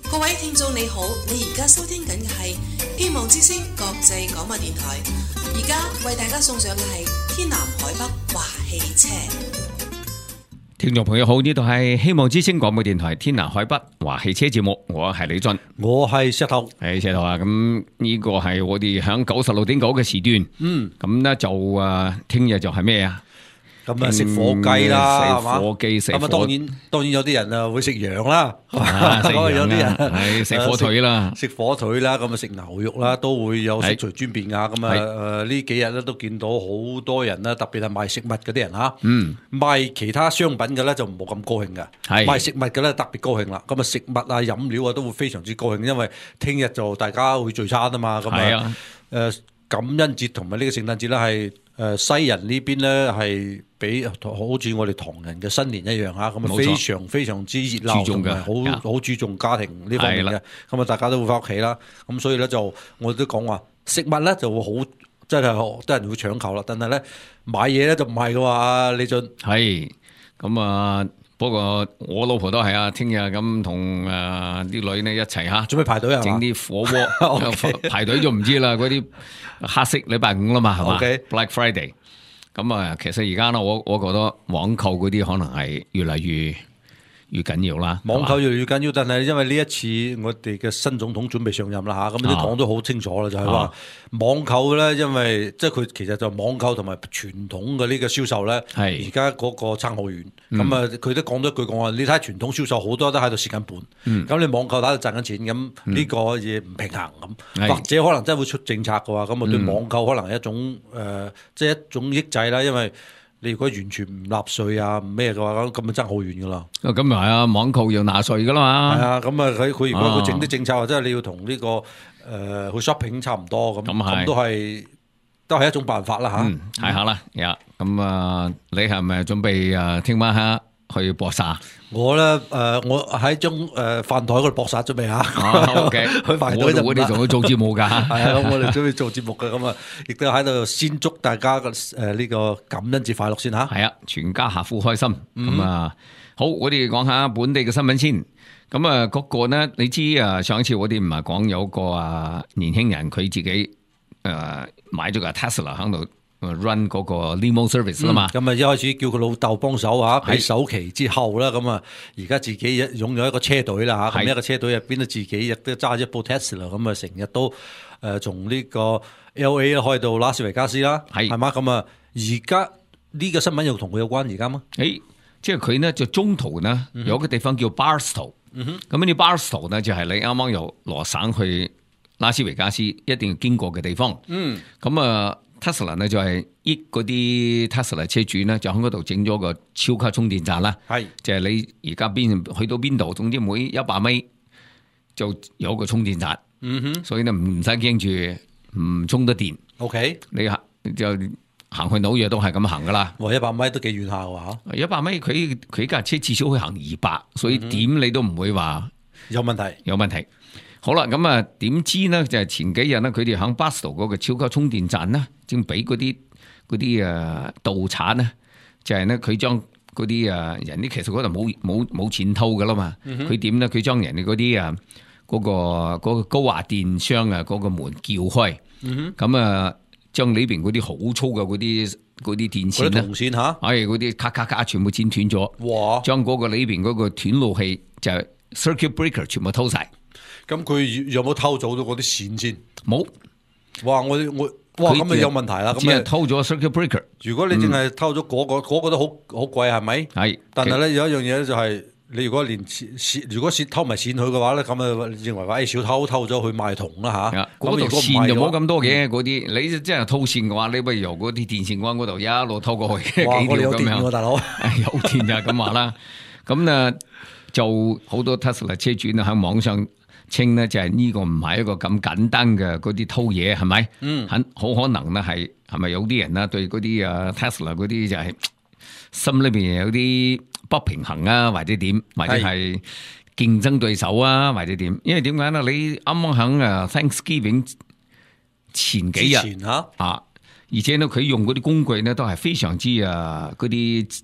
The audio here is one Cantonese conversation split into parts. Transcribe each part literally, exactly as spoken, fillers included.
各位聽眾你好，你而家收聽緊嘅係希望之聲國際廣播電台，而家為大家送上嘅係天南海北華汽車。 聽眾朋友好，呢度係希望之聲廣播電台天南海北華汽車節目，我係李俊， 我係石頭， 係石頭啊！咁呢個係我哋響九十六點九嘅時段，嗯，咁咧就誒，聽日就係咩啊？ 咁啊食火雞啦， 食火雞食火， 咁啊當然當然有啲人啊會食羊啦， 啊、食羊有啲人係食火腿啦， 食火腿啦，咁啊食牛肉啦，都會有食隨尊便噶。咁啊誒呢幾日咧都見到好多人啦，特別係賣食物嗰啲人嚇，嗯，賣其他商品嘅咧就冇咁高興嘅，賣食物嘅咧特別高興啦。咁啊食物啊飲料啊都會非常之高興，因為聽日就大家會聚餐啊嘛。咁啊誒感恩節同埋呢個聖誕節咧係。誒西人呢邊咧係比好似我哋唐人嘅新年一樣嚇，咁啊非常非常之熱鬧，同埋好好注重家庭呢方面嘅，咁啊大家都會翻屋企啦，咁所以咧就我都講話食物咧就會好真係好多人會搶購啦，但係咧買嘢咧就唔係嘅話，李俊係咁啊。不過我老婆都係啊，聽日咁同誒啲女呢一齊嚇， 準備排隊啊， 整啲火鍋排隊就唔知啦，嗰啲黑色禮拜五啦嘛，係嘛 Okay. Black Friday。咁啊，其實而家呢，我我覺得網購嗰啲可能係越嚟越越緊要啦， 網購越嚟越緊要，但係因為呢一次我哋嘅新總統準備上任啦嚇，咁都講得好清楚啦，啊、就係話網購咧，因為即係佢其實就網購同埋傳統嘅呢個銷售咧，而家嗰個差好遠。咁啊、嗯，佢都講咗一句講話，你睇傳統銷售好多都喺度蝕緊本，咁、嗯、你網購打度賺緊錢，咁呢個嘢唔平衡咁，嗯、或者可能真係會出政策嘅話，咁啊對網購可能係一種誒，即、呃、係、就是、一種抑制啦，因為。你如果完全唔納稅啊，咩嘅話，咁咪爭好遠噶啦。 咁咪係啊，網購要納稅噶啦嘛。係啊，咁啊佢佢如果佢整啲政策，或者、啊、你要同呢、這個誒去、呃、shopping 差唔多咁，咁都係都係一種辦法啦吓。嗯， 睇下啦，呀，咁啊，你係咪準備誒聽晚黑去搏殺？ 我咧誒、呃，我喺張誒飯台嗰度搏殺準備下。 哦、o、okay, K， 去排隊就我哋仲要做節目噶。 係啊，我哋準備做節目嘅，咁啊，亦都喺度先祝大家嘅誒呢個感恩節快樂先吓。 係啊，全家客戶開心。咁、嗯、啊，好，我哋講下本地嘅新聞先。咁啊，嗰個呢，你知啊，上一次我哋唔係講有個啊年輕人佢自己誒、呃、買咗個 Tesla 喺度。run 嗰個 limo service 啦嘛， 咁啊、嗯、一開始叫佢老豆幫手啊，俾首期之後啦，咁啊而家自己擁有一個車隊啦嚇，咁一個車隊入邊咧自己亦都揸一部 Tesla， 咁啊成日都誒從呢個 L A 開到拉斯維加斯啦，係係嘛，咁啊而家呢個新聞又同佢有關而家嗎？ 誒，即係佢呢就中途呢有一個地方叫 Barstow，咁呢 Barstow 呢就係你啱啱由羅省去拉斯維加斯一定要經過嘅地方，嗯，咁啊。Tesla 呢就係益嗰啲 Tesla 車主呢，就喺嗰度整咗個超級充電站啦。係，就係你而家邊去到邊度，總之每一百米就有個充電站。嗯哼，所以呢唔使驚住唔充得電。OK，你行就行去紐約都係咁行噶啦。 哇，一百米都幾遠下喎嚇！ 一百米佢佢架車至少可以行二百，所以點你都唔會話有問題。 有問題。好啦，咁啊，點知呢？就係、是、前幾日呢，佢哋喺 Barstow 嗰個超級充電站呢，正俾嗰啲嗰啲誒盜產呢，就係呢，佢將嗰啲誒人啲其實嗰度冇冇冇錢偷噶啦嘛，佢點呢？佢將人哋嗰啲啊嗰個嗰、嗰個高壓電箱啊嗰個門撬開，咁啊將裏邊嗰啲好粗嘅嗰啲嗰啲電線咧， 銅線吓， 係嗰啲咔咔咔全部剪斷咗，哇！將嗰個裏邊嗰個斷路器就係 circuit breaker 全部偷晒。 咁佢有冇偷走到嗰啲線先？ 冇。 哇！我我哇咁咪有問題啦。咁只係偷咗 circuit breaker。 如果你淨係偷咗嗰、嗰個，嗰、嗯、個都好好貴，係咪？係。但係咧有一樣嘢咧就係、是，你如果連線，如果偷埋線去嘅話咧，咁啊認為話誒小偷偷咗去賣銅啦吓。 嗰度線就冇咁多嘅嗰啲，你真係偷線嘅話，你不如由嗰啲電線杆嗰度一路偷過去。 哇！我哋有電喎，大佬。 有電就咁話啦。咁啊，就好多 Tesla 車主啊喺網上。稱呢就係呢個唔係一個咁簡單嘅嗰啲偷嘢係咪？嗯，很好可能呢係係咪有啲人呢對嗰啲啊 Tesla 嗰啲就係心裏邊有啲不平衡啊，或者點，或者係競爭對手啊，或者點？因為點解呢？你啱啱喺啊 Thanksgiving 前幾日啊，而且呢佢用嗰啲工具呢都係非常之啊嗰啲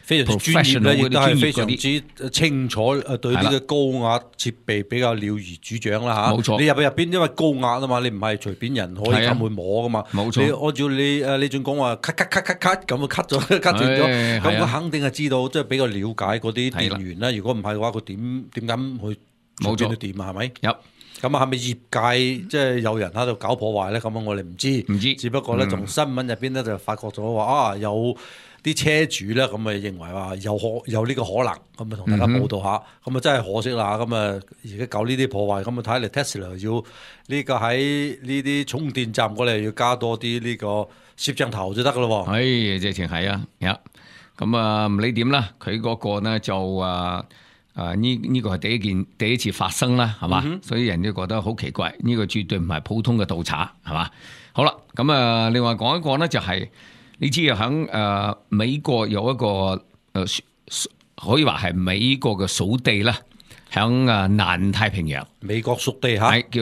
非常之專業咧，亦都係非常之清楚誒對呢個高壓設備比較了如指掌啦嚇。 冇錯， 你入去入邊因為高壓啊嘛，你唔係隨便人可以咁去摸噶嘛。 冇錯， 你按照你誒李俊講話咳咳咳咳咳咁啊咳咗咳斷咗，咁佢肯定係知道即係比較了解嗰啲電源啦。如果唔係嘅話，佢點點敢去隨便去掂啊？係咪？ 有。 咁啊，係咪業界即係有人喺度搞破壞咧？咁啊，我哋唔知， 唔知， 只不過咧，從、嗯、新聞入邊咧就發覺咗話啊，有啲車主咧咁啊，認為話有可有呢個可能，咁啊同大家報道下，咁啊、嗯、真係可惜啦。咁啊而家搞呢啲破壞，咁啊睇嚟 Tesla 要呢個喺呢啲充電站嗰度要加多啲呢個攝像頭就得噶咯。 唉，直情係啊，咁啊唔理點啦，佢嗰個呢就啊。啊！呢呢個係第一件第一次發生啦，係嘛？嗯、所以人都覺得好奇怪，呢、這個絕對唔係普通嘅盜賊，係嘛？好啦，咁啊，另外講一個呢，就係、是、你知啊，喺誒美國有一個誒、呃、可以話係美國嘅屬地啦，喺啊南太平洋， 美國屬地嚇， 係叫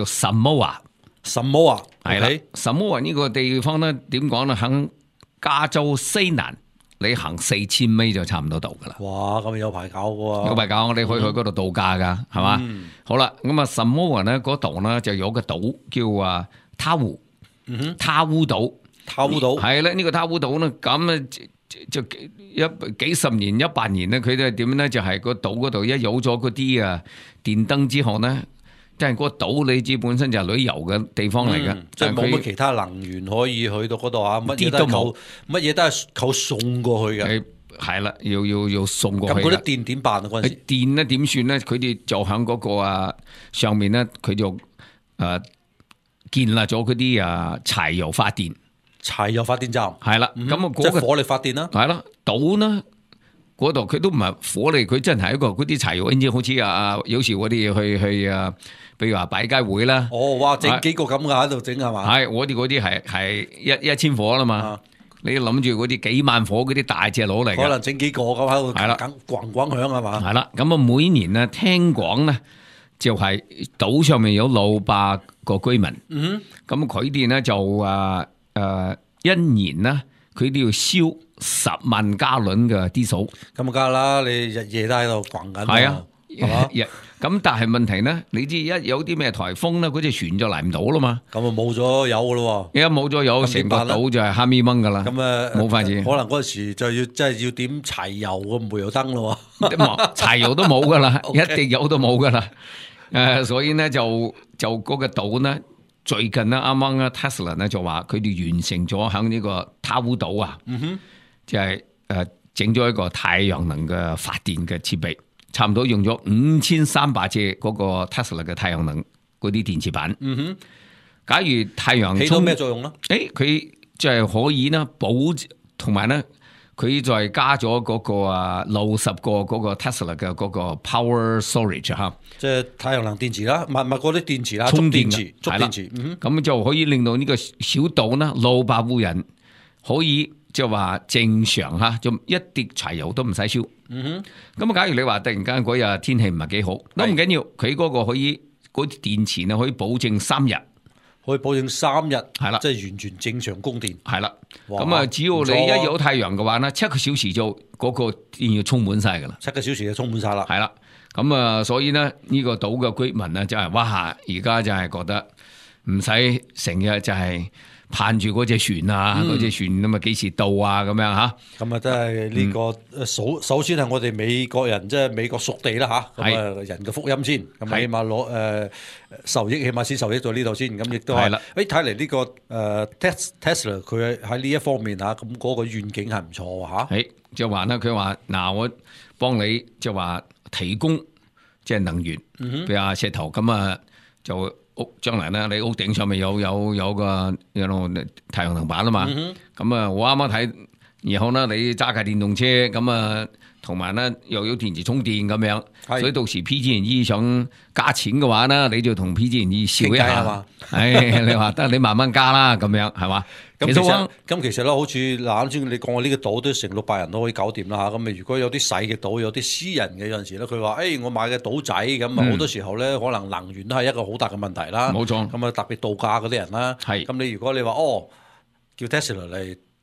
Samoa，Samoa 係啦 Samoa 呢個地方呢，點講呢？喺加州西南。你行四千米就差唔多到噶啦！ 哇，咁有排搞噶， 有排搞，我哋可以去嗰度度假噶，係嘛、嗯？好啦，咁啊，Samoa呢嗰度呢就有個島叫啊他烏，他烏島， 他烏島係咧，呢個他烏島呢，咁啊就一幾十年、一百年呢，佢哋點呢？就係個島嗰度一有咗嗰啲啊電燈之後呢。即係個島，你知本身就係旅遊嘅地方嚟嘅、嗯， 即係冇乜其他能源可以去到嗰度啊！乜嘢都冇，乜嘢都係靠送過去嘅。係啦，要要要送過去。咁嗰啲電點辦啊？嗰陣時電咧點算咧？佢哋就喺嗰個啊上面咧，佢就誒建立咗嗰啲啊柴油發電。 柴油發電站係啦，咁啊、嗯、 即係火力發電啦。 係啦，島呢嗰度佢都唔係火力，佢真係一個嗰啲柴油，好似啊有時我哋去去啊。比如話擺街會啦， 哦，哇，整幾個咁嘅喺度整係嘛？ 係我哋嗰啲係係一一千火啦嘛，啊、你諗住嗰啲幾萬火嗰啲大隻佬嚟嘅， 可能整幾個咁喺度，係啦，咣咣響係嘛？ 係啦，咁啊每年呢聽講咧就係島上面有六百個居民，嗯，咁佢哋呢就誒誒一年呢佢都要燒十萬加侖嘅啲數， 咁啊梗係啦，你日夜都喺度咣緊， 係啊，日。咁但係問題呢，你知一有啲咩颱風呢，嗰隻船就嚟唔到啦嘛。 咁啊冇咗油噶咯喎， 一冇咗油，成個島就係黑咪掹噶啦。 咁啊冇法子。 可能嗰時就要即係要點柴油嘅煤油燈咯喎， 柴油都冇噶啦，一滴油都冇噶啦。誒，所以呢，就就嗰個島呢，最近呢，啱啱啊 Tesla 呢就話佢哋完成咗喺呢個他烏島啊，嗯哼，就係誒整咗一個太陽能嘅發電嘅設備。差唔多用咗五千三百隻嗰個 Tesla 嘅太陽能嗰啲電池板。嗯哼，假如太陽起到咩作用咧？ 誒，佢就係可以啦，保同埋咧，佢再加咗嗰個啊六十個嗰個 Tesla 嘅嗰個 power storage 吓， 即係太陽能電池啦，唔係唔係嗰啲電池啦， 充電池，充電池。嗯， 咁就可以令到呢個小島啦，六百戶人可以即係話正常吓，就一滴柴油都唔使燒。嗯哼，咁啊，假如你話突然間嗰日天氣唔係幾好，都唔緊要，佢嗰個可以嗰啲電池呢可以保證三日， 可以保證三日，係啦，即係完全正常供電， 係啦。咁啊，只要你一有太陽嘅話呢，七個小時就嗰個電要充滿晒噶啦， 七個小時就充滿晒啦， 係啦。咁啊，所以呢，呢個島嘅居民呢，就係哇，而家就係覺得唔使成日就係盼住嗰隻船啊，嗰隻、嗯、船咁啊幾時到啊咁樣吓？咁啊， 真係呢個首首先係我哋美國人，即係美國屬地啦吓。咁啊，人嘅福音先，咁起碼攞誒受益，起碼先受益到呢度先。咁亦都係。誒，睇嚟呢個誒 Tesla 佢喺呢一方面吓，咁嗰個願景係唔錯吓。 係就話咧，佢話嗱，我幫你就話提供即係能源，譬如話石頭咁啊就。屋將來咧，你屋頂上面有有有個有太陽能板啊嘛，咁啊、嗯哼，我啱啱睇，然後咧你揸架電動車，咁啊，同埋咧又有電池充電咁樣，是所以到時 P G and E 想加錢嘅話咧，你就同 P G and E 笑一下，唉，你話得你慢慢加啦，咁樣係嘛？ 咁其實咁其實咧，好似嗱啱先你講我呢個島都成六百人都可以搞掂啦嚇。咁啊，如果有啲細嘅島，有啲私人嘅有陣時咧，佢話誒我買嘅島仔咁啊，好多時候咧可能能源都係一個好大嘅問題啦。冇錯。咁啊，特別度假嗰啲人啦，係。咁你如果你話哦叫 Tesla 嚟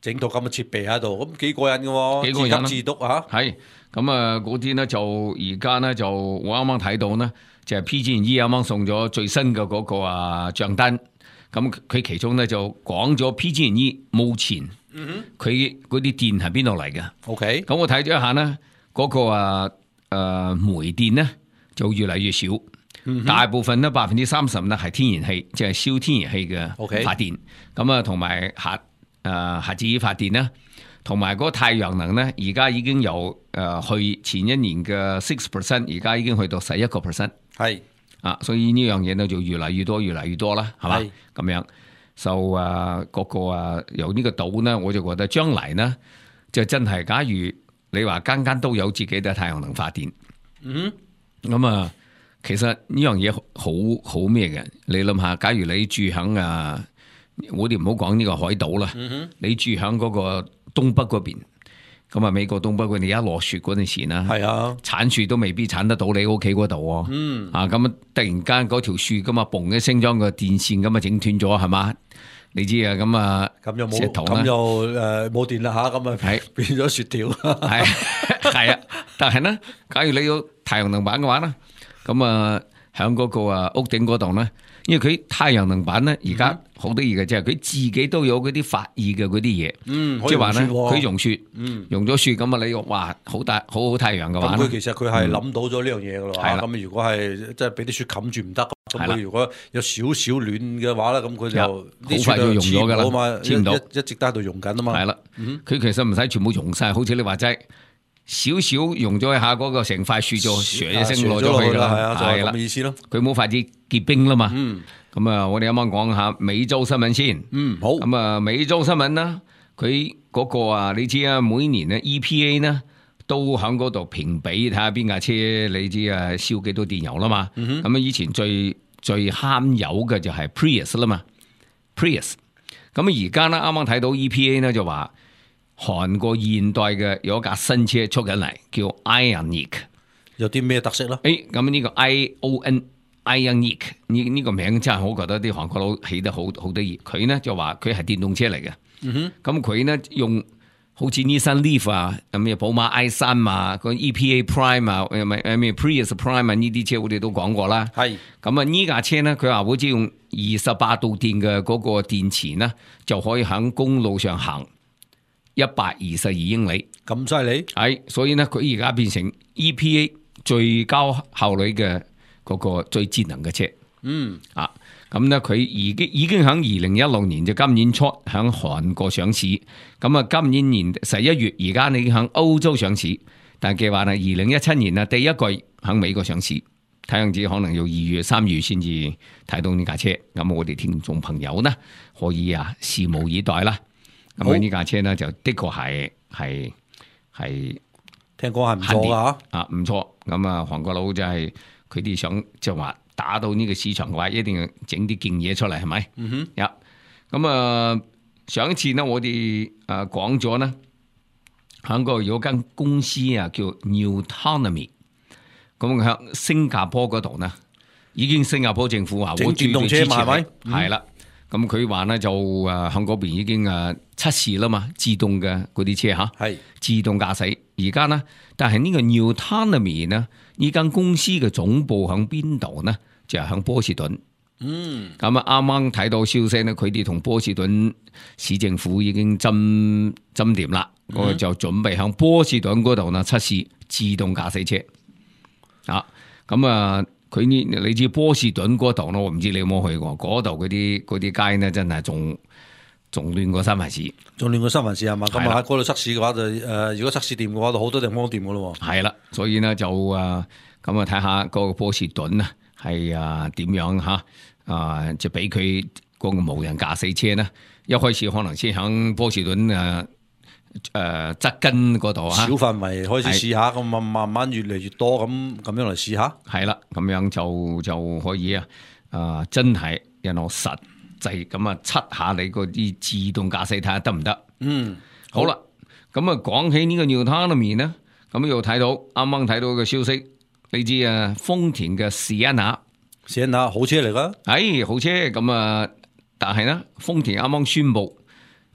整套咁嘅設備喺度，咁幾過癮嘅喎， 幾過癮啊自給自足啊！ 係咁啊，嗰啲咧就而家咧就我啱啱睇到呢，就係 P G and E 啱啱送咗最新嘅嗰個啊帳單，咁佢其中咧就講咗 P G and E 目前佢嗰啲電係邊度嚟嘅 ？OK， 咁我睇咗一下呢，嗰、個啊誒、呃、煤電咧就越嚟越少。大部分咧百分之三十咧係天然氣，即係燒天然氣嘅發電。咁啊，同埋核誒核子發電啦，同埋嗰個太陽能咧，而家已經由誒去前一年嘅 six percent， 而家已經去到十一個 percent。 係啊，所以呢樣嘢咧就越嚟越多，越嚟越多啦，係嘛？咁樣就誒嗰個啊由呢個島咧，我就覺得將來呢，就真係假如你話間間都有自己嘅太陽能發電，嗯，咁啊。其實呢樣嘢好好咩嘅？你諗下，假如你住響啊，我哋唔好講呢個海島啦，嗯、你住響嗰個東北嗰邊，咁啊美國東北嗰邊，你一落雪嗰陣時啦，係啊，鏟樹都未必鏟得到你屋企嗰度，嗯，啊咁啊突然間嗰條樹咁啊嘣一聲將個電線咁啊整斷咗係嘛？你知啊，咁啊咁又冇咁又誒冇電啦吓，咁啊係變咗雪條， 係係啊，但係呢，假如你要太陽能板嘅話咧。咁啊，喺嗰個啊屋頂嗰度咧，因為佢太陽能板咧，而家好得意嘅，即係佢自己都有嗰啲發熱嘅嗰啲嘢，嗯，即係話咧，佢融雪，嗯，融咗雪咁啊，你哇，好大好好太陽嘅話， 咁佢其實佢係諗到咗呢樣嘢噶咯，係啦。咁如果係即係俾啲雪冚住唔得，咁佢如果有少少暖嘅話咧，咁佢就好快就融咗噶啦， 黐唔到，一直都喺度融緊啊嘛。 係啦，佢其實唔使全部融晒，好似你話齋。少少溶咗一下嗰個成塊樹就唰一聲落咗去啦，係啊，就係咁嘅意思咯。佢冇快啲結冰啦嘛。嗯，咁啊，我哋啱啱講下美洲新聞先。嗯，好。咁啊，美洲新聞啦，佢嗰個啊，你知啊，每年咧 E P A 呢都喺嗰度評比，睇下邊架車你知啊燒幾多電油啦嘛。咁啊、嗯，以前最最慳油嘅就係 Prius 啦嘛 ，Prius。咁啊，而家咧啱啱睇到 E P A 呢就話。韓國現代嘅有一架新車出緊嚟，叫 Ioniq， 有啲咩特色咧？ 誒，咁呢個 I O N Ioniq 呢呢個名真係我覺得啲韓國佬起得好好得意。佢呢就話佢係電動車嚟嘅，咁佢、嗯、呢用好似 Nissan Leaf 啊，咩寶馬 I 三啊，個 E P A Prime 啊，誒咩 Prius Prime 啊呢啲車我哋都講過啦。係咁啊，呢架車呢，佢話好似用二十八度電嘅嗰個電池呢，就可以喺公路上行。一百二十二英里， 咁犀利？ 係，所以呢，佢而家變成 E P A 最高效率嘅嗰個最節能嘅車。嗯，啊，咁呢，佢已經已經喺二零一六年就今年初喺韓國上市，咁啊今年年十一月而家你已經喺歐洲上市，但係計劃呢，二零一七年啊第一季喺美國上市，睇樣子可能要二月三月先至睇到呢架車。咁我哋聽眾朋友呢，可以啊拭目以待啦。咁呢架車呢，就的確係係係聽講係唔錯噶啊唔錯。咁啊韓國佬就係佢哋想就話打到呢個市場嘅話，一定要整啲勁嘢出嚟，係咪？嗯哼，有咁啊上一次呢，我哋誒講咗呢，喺個有間公司啊叫 Nutonomy， 咁喺新加坡嗰度呢，已經新加坡政府話整電動車係咪？ 係啦。咁佢話咧就誒喺嗰邊已經誒測試啦嘛，自動嘅嗰啲車嚇，係自動駕駛。而家呢，但係呢個 Nutonomy 呢，呢間公司嘅總部喺邊度呢？就係喺波士頓。嗯，咁啊啱啱睇到消息呢，佢哋同波士頓市政府已經針針掂啦，我、嗯、就準備喺波士頓嗰度呢測試自動駕駛車。啊，咁啊。佢呢？你知波士頓嗰度咯，我唔知你有冇去過。嗰度嗰啲嗰啲街呢，真係仲仲亂過三藩市， 仲亂過三藩市係嘛？咁啊喺嗰度測試嘅話就誒、呃，如果測試掂嘅話，就好多地方都掂嘅咯。 係啦，所以呢，就誒咁啊睇下嗰個波士頓啊係啊點樣嚇啊？就俾佢嗰個無人駕駛車呢，一開始可能先喺波士頓誒。誒，側根嗰度啊， 小範圍開始試下，咁慢慢慢越嚟越多，咁咁樣嚟試下， 係啦，咁樣就就可以啊，啊，真係有攞實際咁啊，測下你嗰啲自動駕駛睇下得唔得？嗯，好啦，咁啊，講起呢個 Nutonomy 呢，咁又睇到啱啱睇到個消息，你知啊，豐田嘅 Sienna，Sienna 好車嚟噶， 係好車，咁啊，但係呢，豐田啱啱宣布。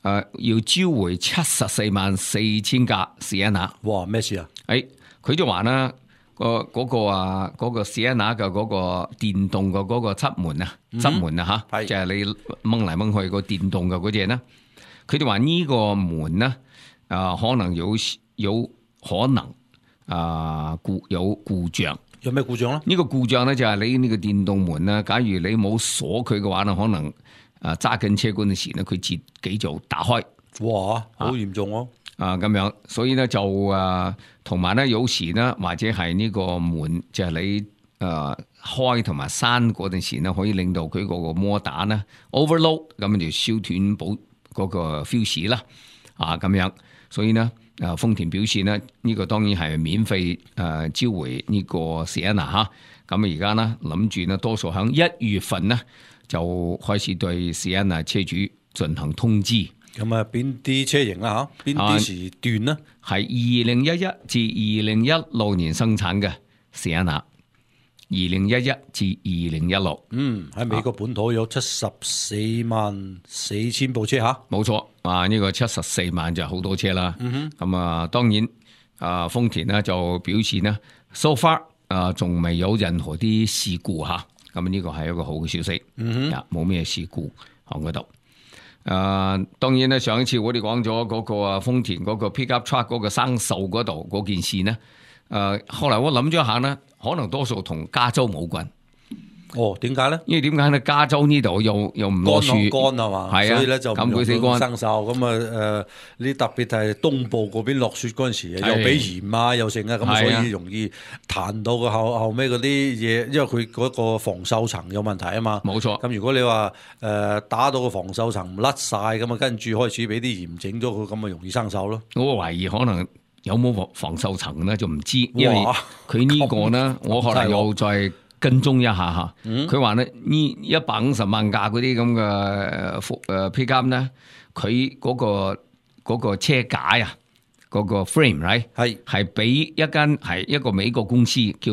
誒要召回七十四萬四千架 Sienna。 哇！咩事啊？ 誒，佢就話啦，個嗰個啊，嗰個 Sienna 嘅嗰個電動嘅嗰個側門啊，側門啊嚇，就係你掹嚟掹去個電動嘅嗰隻咧。佢哋話呢個門咧，啊可能有有可能啊故有故障。 有咩故障咧？ 呢個故障咧就係你呢個電動門咧，假如你冇鎖佢嘅話咧，可能啊揸緊車嗰陣時咧，佢自己就打開。 哇！好嚴重喎。 啊咁樣，所以咧就啊，同埋咧有時咧或者係呢個門就係你誒、呃、開同埋閂嗰陣時咧，可以令到佢嗰個摩打咧 overload， 咁就燒斷保嗰個 fuse 啦。啊咁樣，所以呢，啊豐田表示呢，呢、呢個當然係免費誒召回呢個 Sienna 嚇。咁而家呢，諗住呢，多數喺一月份呢，就開始對 Sienna 車主進行通知。 咁啊，邊啲車型啦嚇？邊啲時段呢？ 係二零一一至二零一六年生產嘅 Sienna，二零一一至二零一六。 嗯，喺美國本土有七十四萬四千部車嚇。 冇錯，啊呢、呢個七十四萬就好多車啦。咁、嗯、哼啊，當然啊，豐田呢就表示呢 so far 啊仲未有任何啲事故嚇。咁呢個係一個好嘅消息。嗯哼，冇咩事故喺嗰度。誒、呃，當然咧，上一次我哋講咗嗰個啊，豐田嗰個 pickup truck 嗰個生鏽嗰度嗰件事呢，誒、呃，後來我諗咗下呢，可能多數同加州冇關。 哦，點解咧？ 因為點解咧？加州呢度又又唔落雪， 乾啊嘛，係啊，所以咧就唔容易生鏽。咁啊誒，呢特別係東部嗰邊落雪嗰陣時，又俾鹽啊，又剩啊，咁所以容易彈到個後後尾嗰啲嘢，因為佢嗰個防鏽層有問題啊嘛。冇錯。咁如果你話誒、呃、打到個防鏽層唔甩晒，咁啊跟住開始俾啲鹽整咗佢，咁啊容易生鏽咯。 我懷疑可能有冇防防鏽層咧，就唔知，因為佢呢個呢，我可能又再跟蹤一下嚇，佢話咧呢一百五十萬架嗰啲咁嘅誒 pickup 咧，佢嗰個嗰個車架啊，嗰個 frame right 係係俾一間係一個美國公司叫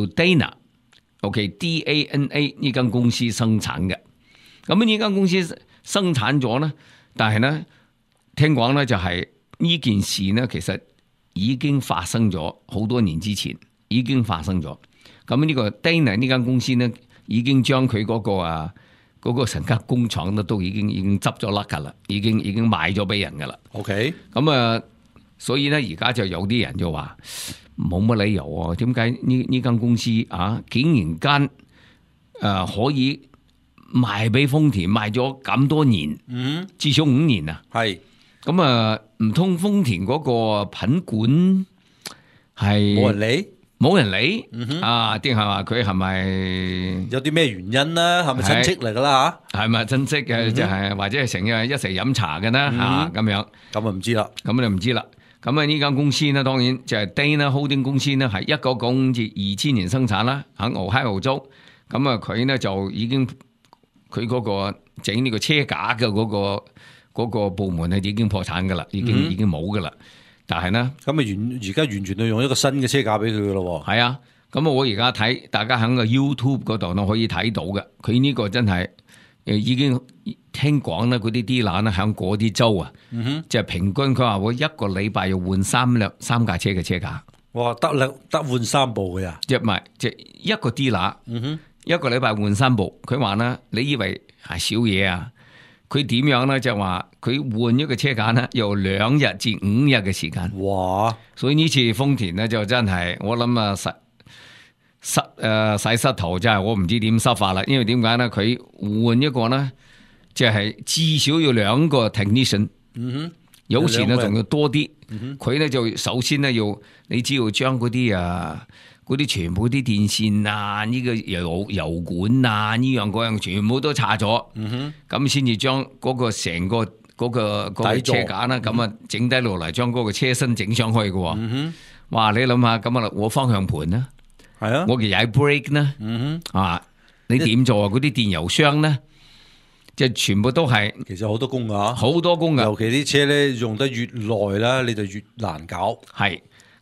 Dana，OK D A N A 呢間公司生產嘅。咁呢間公司生產咗咧，但係咧聽講咧就係呢件事咧，其實已經發生咗好多年之前，已經發生咗。咁呢個 Dana 呢間公司呢，已經將佢嗰個啊嗰、嗰個成間工廠咧都已經已經執咗甩噶啦，已經已經賣咗俾人噶啦。OK，咁啊，所以咧而家就有啲人就話冇乜理由啊，點解呢呢間公司啊竟然間誒、呃、可以賣俾豐田賣咗咁多年，嗯，至少五年啊，係咁啊，唔通豐田嗰個品管係冇人理？冇人理、嗯、啊！定係話佢係咪有啲咩原因啦？係咪親戚嚟噶啦？吓係咪親戚嘅？就係、是、或者係成日一齊飲茶嘅啦？吓咁樣咁啊唔知啦，咁就唔知啦。咁啊呢間公司呢，當然就係 Dana Holding 公司呢，係一九九五至二千年生產啦，喺俄亥俄州。咁啊佢呢就已經佢嗰個整呢個車架嘅嗰、那個嗰、那個部門係已經破產噶啦，已經、嗯、已經冇噶啦。但係呢，咁啊完而家完全都用一個新嘅車架俾佢噶咯。係啊，咁我而家睇，大家喺個 YouTube 嗰度呢可以睇到嘅。佢呢個真係誒已經聽講咧，嗰啲 dealer 咧喺嗰啲州啊，嗯、哼就係平均佢話會一個禮拜要換三輛三架車嘅車架。哇，得兩得換三部嘅呀？即係唔係？即係一個 dealer，嗯哼，一個禮拜換三部。佢話呢，你以為係少嘢啊？佢點樣咧？就話佢換一個車架呢，有兩日至五日嘅時間。哇！所以呢次豐田呢，就真係我諗啊，實實誒洗膝頭真係我唔知點濕法啦。因為點解呢？佢換一個呢，即係至少要兩個 technician。嗯哼，有時呢仲要多啲。佢呢就首先呢，要你只要將嗰啲啊。嗰啲全部啲電線啊，呢、這個油油管啊，呢樣嗰樣全部都拆咗，咁先至將嗰個成個嗰、那個、那個車架啦，咁啊整低落嚟，將嗰個車身整上去嘅。嗯、哇！你諗下，咁啊，我方向盤啦，係啊，我嘅踩 brake 啦，啊，你點做啊？嗰啲電油箱咧，即係全部都係，其實好多工噶，好多工噶，尤其啲車咧用得越耐啦，你就越難搞。係。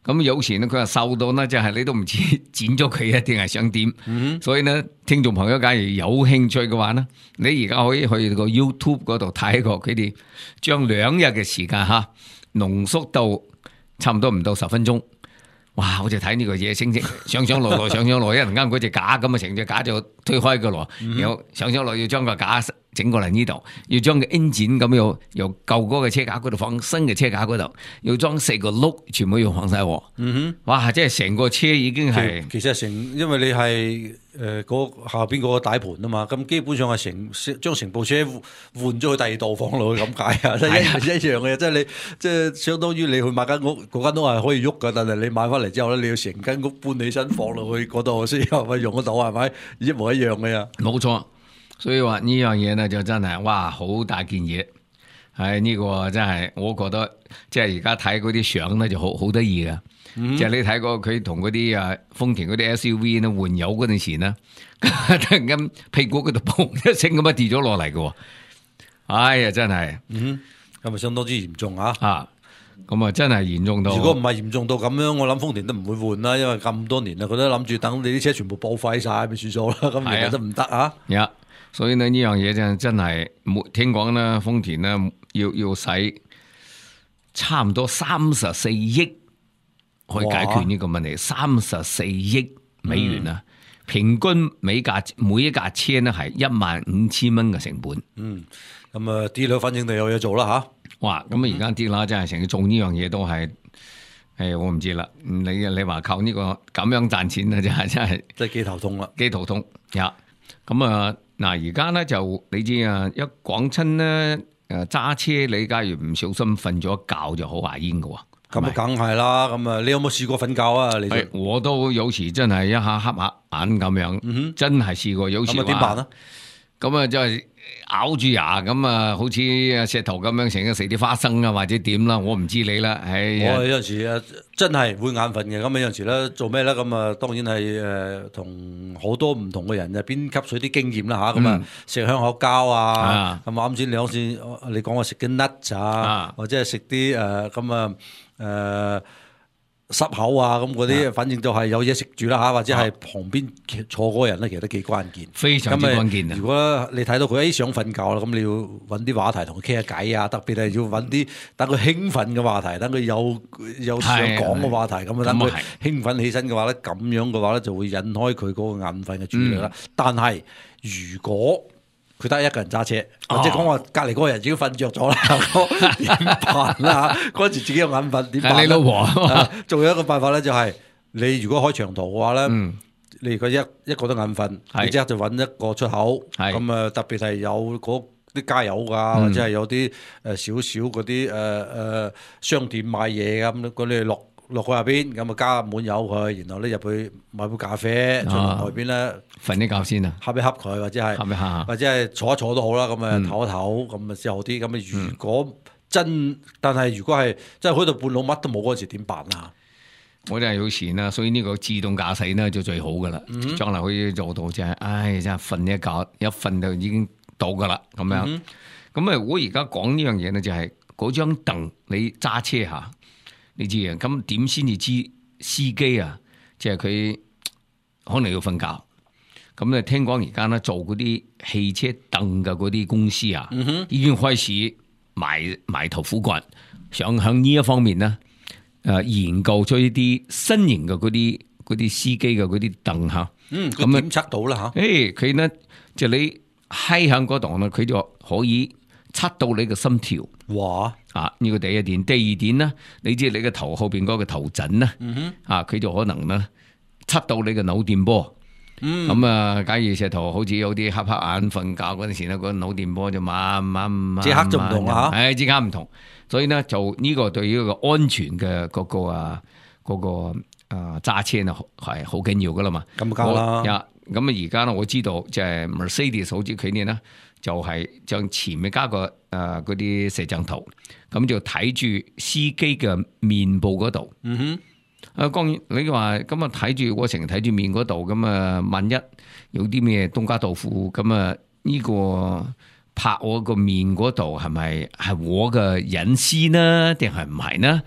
咁有時呢，佢話瘦到呢，就係你都唔知剪咗佢一定係想點。嗯、所以呢，聽眾朋友假如有興趣嘅話呢，你而家可以去個 YouTube 嗰度睇過佢哋將兩日嘅時間吓濃縮到差唔多唔到十分鐘。哇！好似睇呢個嘢升升上上落落上上落，一陣間嗰隻架咁啊，成隻架就推開個羅，然後上上落要將個架整過嚟呢度，要將個 engine 咁由由舊嗰個車架嗰度放新嘅車架嗰度，要裝四個轆，全部要放晒。嗯哼，哇！即係成個車已經係其實成，因為你係誒嗰下邊嗰個底盤啊嘛，咁基本上係成將成部車換咗去第二度放落去咁解啊，一一樣嘅，即係你即係相當於你去買間屋，嗰間屋係可以喐噶，但係你買翻嚟之後咧，你要成間屋搬起身放落去嗰度先有咪用得到，係咪一模一樣嘅呀？ 冇錯。所以話呢樣嘢呢就真係哇好大件嘢，係呢、這個真係我覺得即係而家睇嗰啲相呢就好好得意㗎，嗯、就係你睇過佢同嗰啲啊豐田嗰啲 S U V 呢換油嗰陣時呢，突然間屁股嗰度砰一聲咁啊跌咗落嚟㗎，哎呀真係， 嗯，咁咪相當之嚴重啊！ 啊，咁啊真係嚴重到， 如果唔係嚴重到咁樣，我諗豐田都唔會換啦，因為咁多年啦，佢都諗住等你啲車全部報廢晒咪算數啦，咁而家都唔得啊！ 呀、啊。所以呢呢樣嘢真真係冇聽講啦，豐田呢要要使差唔多三十四億去解決呢個問題，三十四億美元啊！嗯、平均每架每一架車呢係一萬五千蚊嘅成本。嗯， 咁啊啲佬反正就有嘢做啦吓。 哇！咁啊而家啲佬真係成日做呢樣嘢都係，誒我唔知啦。你你話靠呢個咁樣賺錢啊，真係真係真係幾頭痛啦， 幾頭痛呀！咁啊〜嗱，而家咧就你知啊，一講親咧誒揸車，你假如唔小心瞓咗一覺就好牙煙㗎喎。 咁啊，梗係啦。咁啊，你有冇試過瞓覺啊？你我都有時真係一下瞌下眼咁樣，嗯、哼真係試過。有時話點辦啊？咁啊，就係咬住牙咁啊，好似石頭咁樣，成日食啲花生啊，或者點啦，我唔知你啦。係我有陣時啊，真係會眼瞓嘅。咁有陣時咧做咩咧？咁啊，當然係誒同好多唔同嘅人入邊吸取啲經驗啦吓。咁啊，食香口膠啊，咁啱先你好似你講話食啲 nuts 啊，或者係食啲誒咁啊誒。濕口啊咁嗰啲，反正就係有嘢食住啦嚇，或者係旁邊坐嗰個人咧，其實都幾關鍵， 非常之關鍵啊！ 如果你睇到佢誒想瞓覺啦，咁你要揾啲話題同佢傾下偈啊，特別係要揾啲等佢興奮嘅話題，等佢有有想講嘅話題，咁啊等佢興奮起身嘅話咧，咁樣嘅話咧就會引開佢嗰個眼瞓嘅注意力啦。嗯、但係如果佢得一個人揸車，或者講話隔離嗰個人已經瞓着咗啦，點辦啦？嗰陣時自己有眼瞓，點辦？ 你老婆仲有一個辦法咧，就係你如果開長途嘅話咧，嗯、你如果一一個都眼瞓，是你即刻就揾一個出口。咁啊是，特別係有嗰啲加油㗎，嗯、或者係有啲誒少少嗰啲誒誒商店買嘢咁，嗰啲落。落去入邊，咁啊加滿油佢，然後咧入去買杯咖啡，出外邊咧瞓啲覺先啊， 瞌一瞌佢，或者係或者係坐一坐都好啦，咁啊唞一唞，咁啊先好啲。咁啊如果真，嗯、但係如果係真係開到半路乜都冇嗰時點辦啊？ 我真係有錢啦，所以呢個自動駕駛呢就最好噶啦，將來、嗯、可以做到就係、是，唉真係瞓一覺，一瞓就已經到噶啦，咁樣。咁啊、嗯，我而家講呢樣嘢呢，就係嗰張凳你揸車下。你知啊？咁點先至知司機啊？即係佢可能要瞓覺。咁咧，聽講而家咧做嗰啲汽車凳嘅嗰啲公司啊，嗯、哼已經開始埋埋頭苦幹，想喺呢一方面咧，誒研究出一啲新型嘅嗰啲嗰啲司機嘅嗰啲凳嚇。 嗯，咁檢測到啦嚇。 誒，佢咧就你閪喺嗰度咧，佢就可以測到你嘅心跳。哇！啊，呢個第一點，第二點咧，你知你嘅頭後邊嗰個頭枕咧，嗯、哼啊，佢就可能咧測到你嘅腦電波。咁、嗯、啊，假如石頭好似有啲瞌瞌眼瞓覺嗰陣時咧，個腦電波就慢慢慢， 即刻就唔同啦嚇。 係即刻唔同，所以咧就呢個對於個安全嘅嗰、嗰個啊嗰、嗰個啊揸車啊係好緊要噶啦嘛。 咁梗啦。 咁啊而家咧我知道即係 Mercedes 好似佢哋咧。就係將前面加個誒嗰啲攝像頭，咁就睇住司機嘅面部嗰度。嗯哼，啊，當然你話咁啊睇住我成日睇住面嗰度，咁啊萬一有啲咩東家豆腐，咁啊呢個拍我個面嗰度係咪係我嘅隱私呢？定係唔係呢？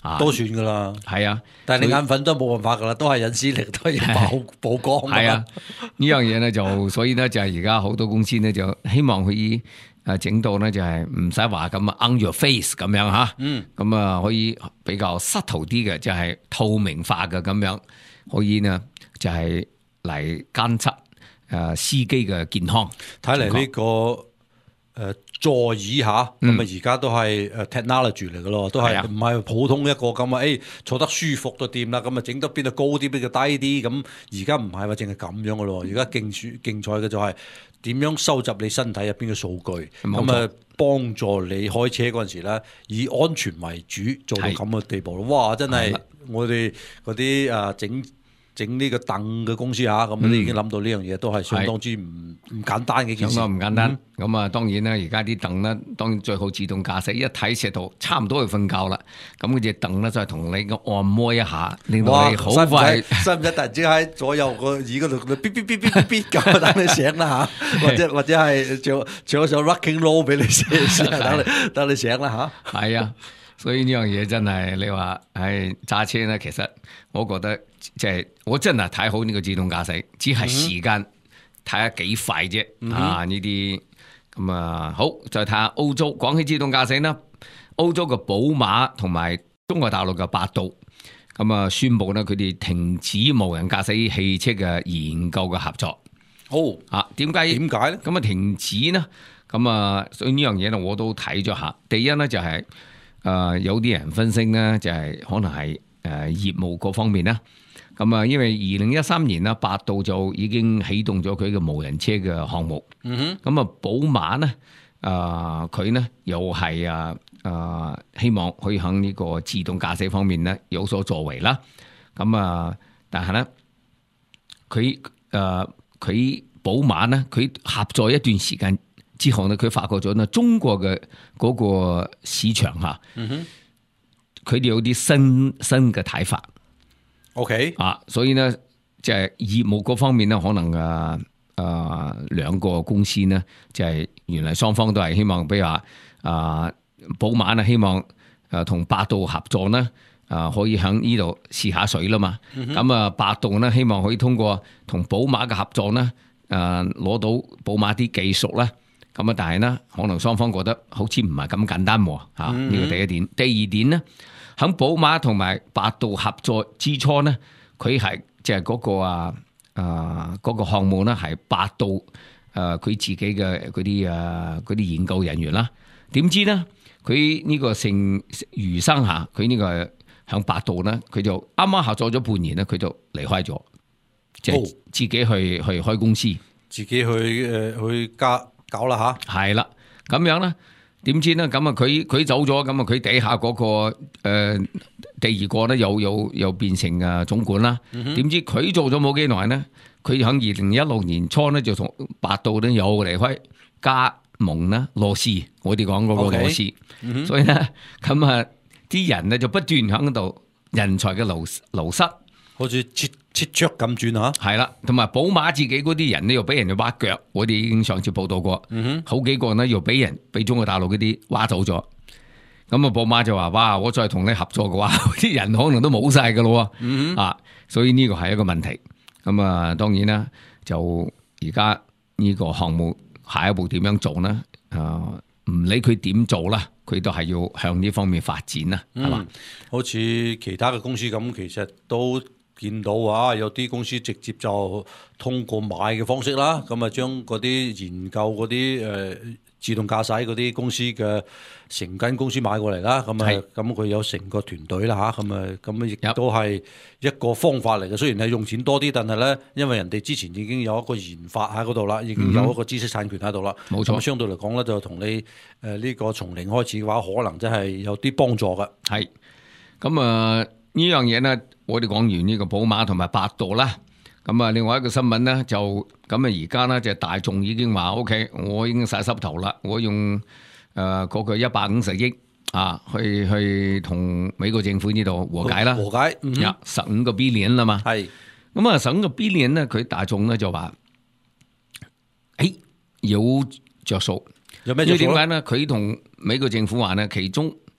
啊， 都算噶啦。 係啊， 但係你眼瞓都冇辦法噶啦，都係隱私力，都係要曝曝光。 係啊，呢樣嘢咧就所以咧就係而家好多公司咧就希望可以誒整到咧就係唔使話咁啊 on your face 咁樣吓，嗯，咁啊可以比較 subtle 啲嘅，就係透明化嘅咁樣，可以呢就係嚟監測誒司機嘅健康。 睇嚟呢個誒、呃、座椅吓，咁啊而家都係誒 technology 嚟嘅咯，都係唔係普通一個咁啊？誒、哎、坐得舒服就掂啦，咁啊整得邊度高啲，邊度低啲，咁而家唔係話淨係咁樣嘅咯，而家競選競賽嘅就係點樣收集你身體入邊嘅數據，咁啊幫助你開車嗰陣時咧，以安全為主，做到咁嘅地步咯。哇！真係我哋嗰啲啊整。整呢個凳嘅公司嚇，咁你已經諗到呢樣嘢，都係相當之唔唔簡單嘅一件事。 相當唔簡單。咁、嗯、啊，當然啦，而家啲凳咧，當然最好自動駕駛，一睇石度差唔多去瞓覺啦。咁嗰隻凳咧，就係同你個按摩一下，令到你好快。 使唔使突然之間喺左右個椅嗰度，嗶嗶嗶嗶嗶嗶咁等你醒啦嚇，或者或者係唱唱首 Rocking Low 俾你醒，等你等你醒啦嚇。係啊。所以呢樣嘢真係你話係揸車咧，其實我覺得即係我真係睇好呢個自動駕駛，只係時間睇下幾快啫。嗯、啊呢啲咁啊好，再睇下歐洲。講起自動駕駛啦，歐洲嘅寶馬同埋中國大陸嘅百度咁啊宣布咧，佢哋停止無人駕駛汽車嘅研究嘅合作。 好、哦、 啊，點解？點解咧？咁啊停止呢？咁啊所以呢樣嘢咧，我都睇咗下。第一咧就係、是。誒、呃、有啲人分析咧，就係、是、可能係誒、呃、業務嗰方面啦。咁啊，因為二零一三年啦，百度就已經啟動咗佢嘅無人車嘅項目。嗯哼。咁啊，寶馬咧，啊佢咧又係啊啊希望可以喺呢個自動駕駛方面咧有所作為啦。咁啊，但係咧，佢誒佢寶馬咧，佢合作一段時間之後呢，佢發覺咗呢中國嘅嗰個市場嚇，佢哋有啲新新嘅睇法。OK 啊，所以呢，就係業務嗰方面呢，可能啊啊兩個公司呢，就係原來雙方都係希望，比如話啊寶馬呢，希望誒同百度合作呢，啊可以喺呢度試下水啦嘛。咁啊百度呢，希望可以通過同寶馬嘅合作呢，誒攞到寶馬啲技術啦。咁啊，但係呢，可能雙方覺得好似唔係咁簡單喎，嚇呢個第一點。第二點呢，喺寶馬同埋百度合作之初呢，佢係即係嗰個啊啊嗰個項目呢，係百度誒佢自己嘅嗰啲啊嗰啲研究人員啦。點知呢，佢呢個姓余生嚇，佢呢個喺百度呢，佢就啱啱合作咗半年呢，佢就離開咗，即係自己去去開公司， 自己去誒去加。搞啦吓， 係啦，咁樣咧，點知咧？咁啊，佢佢走咗，咁啊，佢底下嗰、那個誒、呃、第二個咧，又又又變成啊總管啦。點、嗯、知佢做咗冇幾耐呢？佢喺二零一六年初咧就同百度咧又離開加盟啦，羅斯，我哋講嗰個羅斯。Okay. 嗯、所以咧，咁啊，啲人咧就不斷喺度人才嘅流流失， 好似切切雀咁轉啊！ 係啦，同埋寶馬自己嗰啲人呢，又俾人哋挖腳，我哋已經上次報道過，嗯、好幾個呢，又俾人俾中國大陸嗰啲挖走咗。咁啊，寶馬就話：哇，我再同你合作嘅話，啲人可能都冇晒噶咯。嗯、啊，所以呢個係一個問題。咁啊，當然啦，就而家呢個項目下一步點樣做呢？啊，唔理佢點做啦，佢都係要向呢方面發展啦，係、嗯、嘛？ 好似其他嘅公司咁，其實都。見到啊，有啲公司直接就通過買嘅方式啦，咁啊將嗰啲研究嗰啲誒自動駕駛嗰啲公司嘅成間公司買過嚟啦，咁啊咁佢有成個團隊啦嚇，咁啊咁啊亦都係一個方法嚟嘅。雖然係用錢多啲，但係咧，因為人哋之前已經有一個研發喺嗰度啦，已經有一個知識產權喺度啦，冇、嗯、錯。咁相對嚟講咧，就同你誒呢、呃這個從零開始嘅話，可能真係有啲幫助嘅。係咁啊呢樣嘢呢。我哋講完呢個寶馬同埋百度啦，咁啊，另外一個新聞咧就咁啊，而家咧就大眾已經話 OK， 我已經洗濕頭啦，我用誒嗰個一百五十億啊，去去同美國政府呢度和解啦， 和解，嗯， 十五個 billion 啦嘛，係，咁啊，十五個 billion 咧，佢大眾咧就話，誒有着數， 有咩着數？ 點解咧？佢同美國政府話咧，其中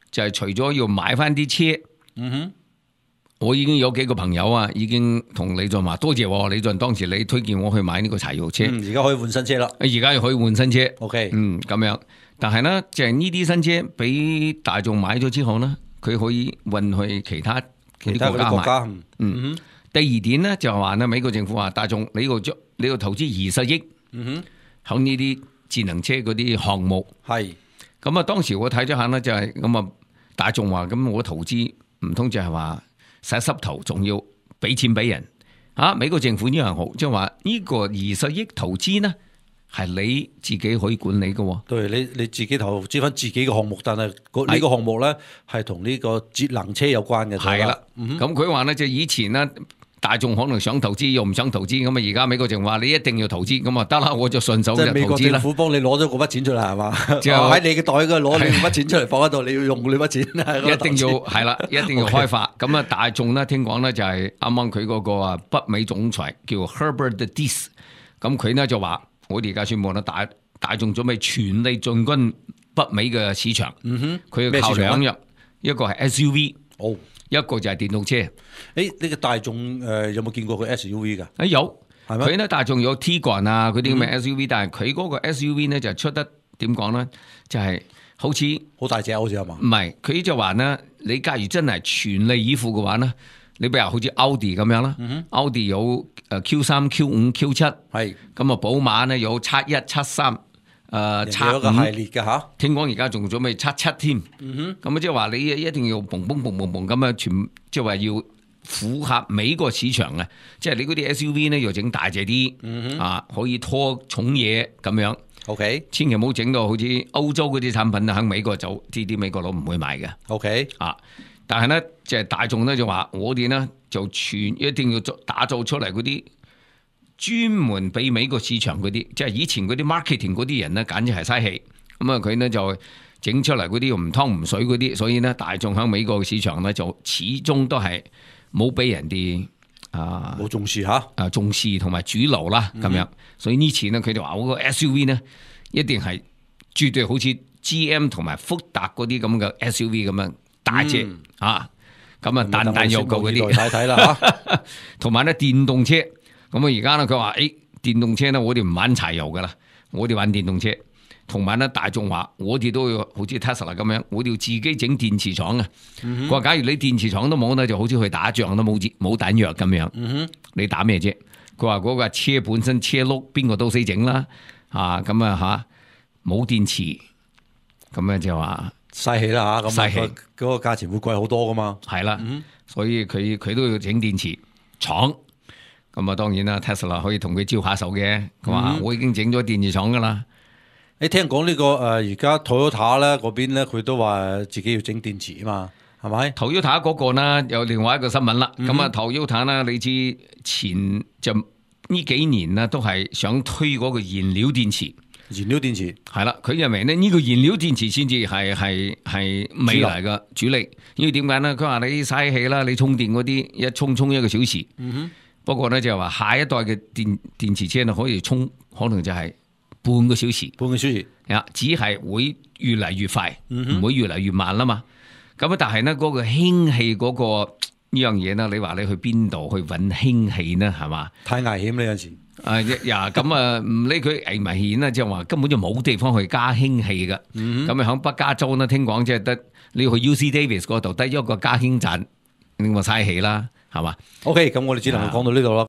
就係除咗要買翻啲車， 嗯哼， 我已經有幾個朋友啊，已經同李俊話多謝喎，李俊當時你推薦我去買呢個柴油車， 而家可以換新車啦， 而家又可以換新車 ，OK， 嗯咁樣，但係呢，就係呢啲新車俾大眾買咗之後呢，佢可以運去其他其他國家買， 國家， 嗯。第二點咧就係話咧，美國政府話大眾你要將你要投資二十億， 嗯哼，喺呢啲智能車嗰啲項目， 係咁啊。當時我睇咗下咧，就係咁啊，大眾話咁我投資唔通就係話洗濕頭，仲要俾錢俾人啊？美國政府呢樣好，即係話呢個二十億投資呢，係你自己可以管理嘅。 對，你你自己投資翻自己嘅項目，但係呢個項目咧係同呢個節能車有關嘅。 係啦，咁佢話咧就以前咧。大眾可能想投資又唔想投資，咁啊而家美國政府話你一定要投資，咁啊得啦，我就順手就投資啦。 即係美國政府幫你攞咗嗰筆錢出嚟係嘛？ 就喺你嘅袋嗰度攞你筆錢出嚟放喺度，你要用你筆錢一定要係啦，一定要開發。咁啊大眾咧聽講咧就係啱啱佢嗰個啊北美總裁叫 Herbert Diess， 咁佢呢就話我哋而家宣布啦，大大眾準備全力進軍北美嘅市場。嗯哼，佢要靠兩樣，一個係 S U V。 哦。 一個就係電動車，誒呢個大眾誒有冇見過佢 S U V 㗎？ 誒有， 係咩？ 佢咧大眾有 Tiguan 啊嗰啲咁嘅 S U V，、嗯、但係佢嗰個 S U V 咧就出得點講咧，就係、是、好似好大隻，好似係嘛？ 唔係，佢就話咧，你假如真係全力以赴嘅話咧，你比如好似奧迪咁樣啦，奧迪有誒 Q 三、Q 五、Q 七，係咁啊，寶馬咧有七一、七三。誒， 拆個系列嘅吓， 聽講而家仲準備七七添，咁啊即係話你一定要嘣嘣嘣嘣嘣咁啊，全即係話要符合美國市場啊，即係你嗰啲 S U V 咧要整大隻啲，嗯、啊可以拖重嘢咁樣。OK， 千祈唔好整到好似歐洲嗰啲產品啊，喺美國就呢啲美國佬唔會買嘅。OK， 啊，但係咧即係大眾咧就話我哋咧就全一定要做打造出嚟嗰啲。專門俾美國市場嗰啲，即係以前嗰啲 marketing 嗰啲人咧，簡直係嘥氣。咁啊，佢呢就整出嚟嗰啲唔湯唔水嗰啲，所以呢，大眾喺美國嘅市場呢，就始終都係冇俾人哋啊冇重視嚇啊重視同埋主流啦咁樣。嗯、所以呢次呢，佢哋話我個 S U V 呢，一定係絕對好似 G M 同埋福特嗰啲咁嘅 S U V 咁樣大隻、嗯、啊，咁啊彈彈有夠嗰啲。 睇睇啦嚇， 同埋咧電動車。咁啊！而家咧，佢話誒，電動車咧，我哋唔玩柴油噶啦，我哋玩電動車。同埋咧，大眾話我哋都要好似 Tesla 咁樣，我哋要自己整電池廠啊。佢、嗯、話假如你電池廠都冇咧，就好似去打仗都冇冇彈藥咁樣。嗯、哼你打咩啫？佢話嗰個車本身車轆邊個都死整啦。啊，咁啊吓，冇電池，咁啊就話嘥氣啦吓，咁嘥氣， 嗰個價錢會貴好多噶嘛。 係啦，嗯、所以佢佢都要整電池廠。咁啊，當然啦 ，Tesla 可以同佢招下手嘅。佢話、嗯、我已經整咗電池廠噶啦。 你聽講呢個誒，而家 Toyota 咧嗰邊咧，佢都話自己要整電池啊嘛，係咪 ？Toyota 嗰個呢，有另外一個新聞啦。咁啊、嗯、，Toyota 呢，你知前就呢幾年呢，都係想推嗰個燃料電池。 燃料電池係啦，佢認為呢，呢個燃料電池先至係係係未來嘅主力。因為點解呢？佢話你嘥氣啦，你充電嗰啲一充充一個小時。嗯哼。不過咧就係話下一代嘅電電池車呢，可以充可能就係半個小時， 半個小時啊，只係會越嚟越快，唔、嗯、哼會越嚟越慢啦嘛。咁啊，但係呢嗰個氫氣嗰個呢樣嘢呢，你話你去邊度去搵氫氣呢？係嘛？太危險呢有陣時。啊呀，咁啊唔理佢危唔危險啦，即係話根本就冇地方去加氫氣噶。咁啊喺北加州呢，聽講即係得你要去 U C Davis 嗰度得一個加氫站，你話嘥氣啦。係嘛 ？OK， 咁我哋只能夠講到呢度啦。